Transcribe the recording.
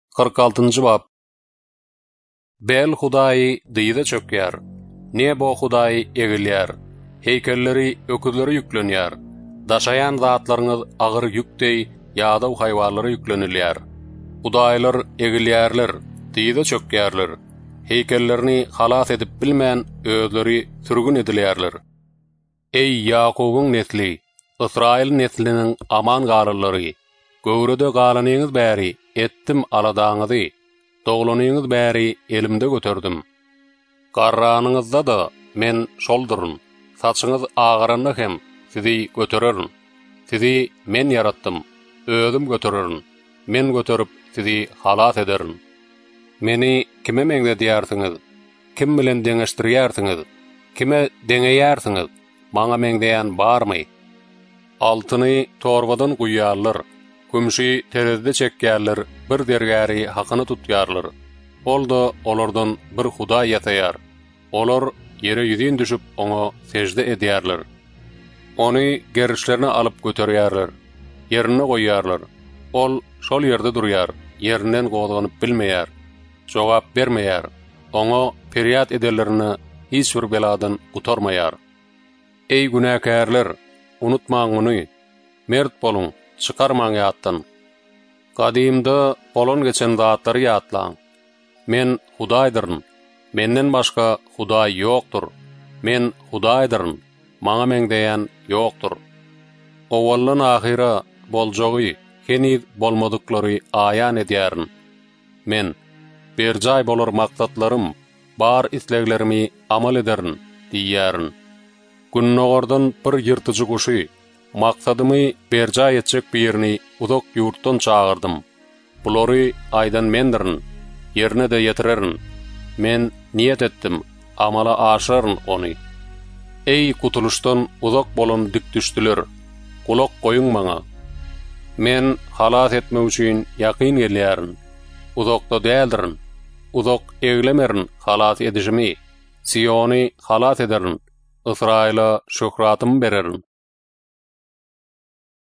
46-njy bab. Bel Hudaýy dyýda çökýär. Ne bo Hudaýy egilýär. Heykelleri öküzlere ýüklenýär. Daşayan zatlaryňyz agyr ýükdei ýa-da haýwanlara ýüklenilýär. Hudaýlar egilýärler, dyýda çökýärler. Heykellerini halas edip bilmän özleri sürgün edilýärler. Ey Ýakubyň nesli, Israil nesliniň aman galylary, göwrede galanyňyz bäri ettim aladaňyzy, doglanyňyz bäri elimde götürdüm. Garranyňyzda da men şoldurun, saçyňyz agyranda hem sizi götürerin. Sizi men yaratdym, özüm götürerin. Men götürüp sizi halas ederin. Meni kime meňdedýärsiňiz? Kim bilen deňeşdirýärsiňiz? Kime deňeýärsiňiz? Maňa meňdeýän barmy? Altyny torbadan guýýarlar, kümşi terezde çekýärler, bir dergäri hakyny tutýarlar. Ol da olardan bir Hudaý ýataýar. Olar ýere ýüzin düşüp oňa sejde edýärler. Ony gerişlerini alyp göterýärler, ýerine goýýarlar. Ol şol ýerde durýar, ýerinden gozganyp bilmeýär, jogap bermeýär. Oňa periýat edenlerini hiç bir beladan gutarmaýar. Ey günäkärler, unutmaň muny, mert bolun, çykarmaň ýatdan. Gadymda bolan geçen zatlary ýatlaň. Men Hudaýdyryn, menden başga Hudaý ýokdur. Men Hudaýdyryn, maňa meňdeýän ýokdur. Owaldan ahyra boljagy, heniz bolmadyklary aýan edýärin. Men berjaý bolar maksatlarym, bar isleglerimi amal ederin, diýýärin. Günnogordan bir ýyrtyjy guşy, maksadymy berjaý etjek birini uzak ýurtdan çağırdım. Bulary aýdan mendirin, ýerine de ýetirerin. Men niýet etdim, amala aşaryn ony. Ey kutuluşdan uzak bolan dikdüşdiler, kulak goýuň maňa. Men halas etmek üçin ýakyn gelýärin. Uzakda däldirin, uzak eglemerin halas edişimi, Siony halas ederin, Israila şöhratym bererin.